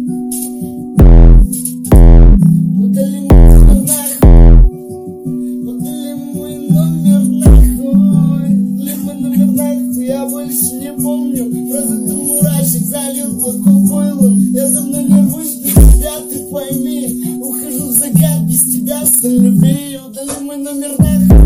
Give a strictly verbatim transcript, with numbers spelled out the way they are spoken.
Удали мой номер нахуй. Удали мой номер нахуй. Удали мой номер нахуй. Я больше не помню. Просто ты мурашек залил глотку пойлом. Я давно не рвусь без тебя, ты пойми. Ухожу в закат без тебя, столь любви. Удали мой номер нахуй.